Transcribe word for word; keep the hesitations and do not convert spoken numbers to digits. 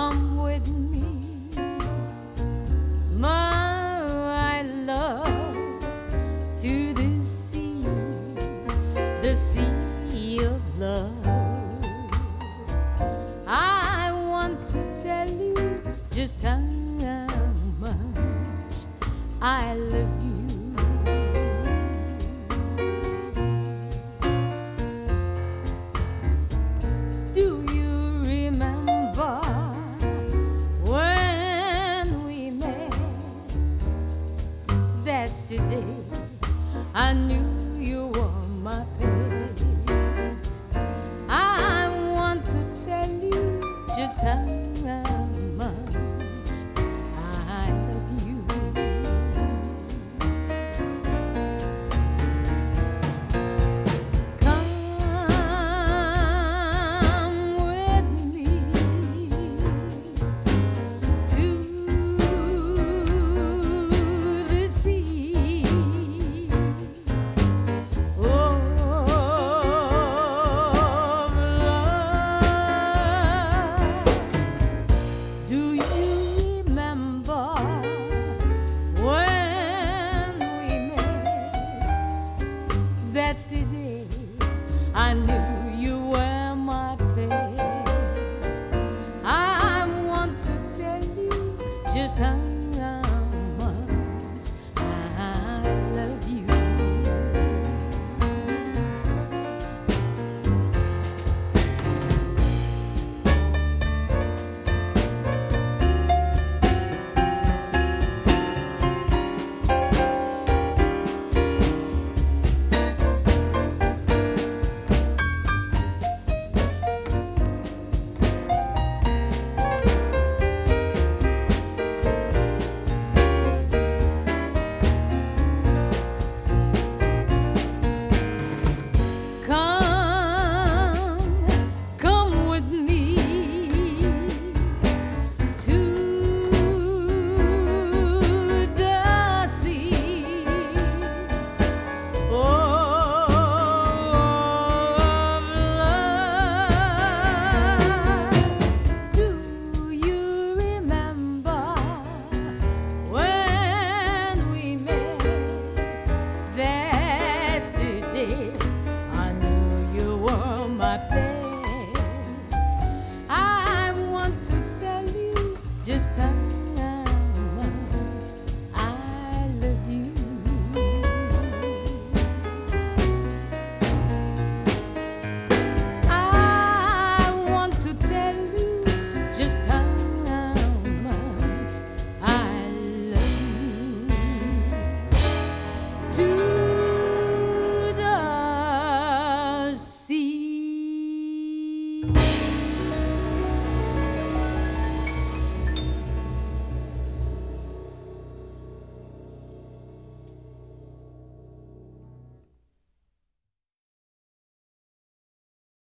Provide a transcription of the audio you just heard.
Come with me, my love, to the sea, the sea of love. I want to tell you just how much I love you. That's the day I knew you were my pet. I want to tell you just how much I love you. Come with me to the sea. That's the day I knew you were my pet. I want to tell you just how much I love you. I knew you were my pet. I want to tell you just how much I love you. I want to tell you just how much I love you. To